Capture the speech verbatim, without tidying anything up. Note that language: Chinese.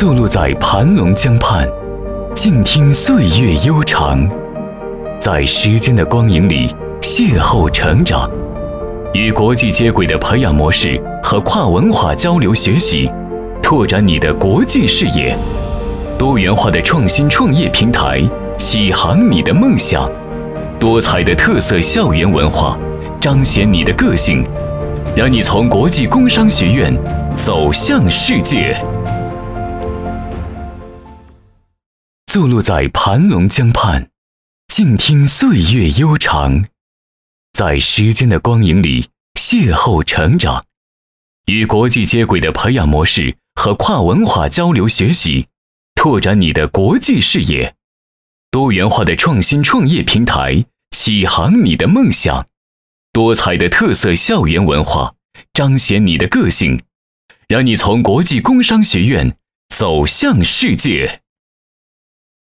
坐落在盘龙江畔，静听岁月悠长，在时间的光影里邂逅成长，与国际接轨的培养模式和跨文化交流学习，拓展你的国际视野；多元化的创新创业平台，启航你的梦想；多彩的特色校园文化，彰显你的个性，让你从国际工商学院走向世界。坐落在盘龙江畔，静听岁月悠长，在时间的光影里邂逅成长，与国际接轨的培养模式和跨文化交流学习，拓展你的国际视野；多元化的创新创业平台，启航你的梦想；多彩的特色校园文化，彰显你的个性，让你从国际工商学院走向世界。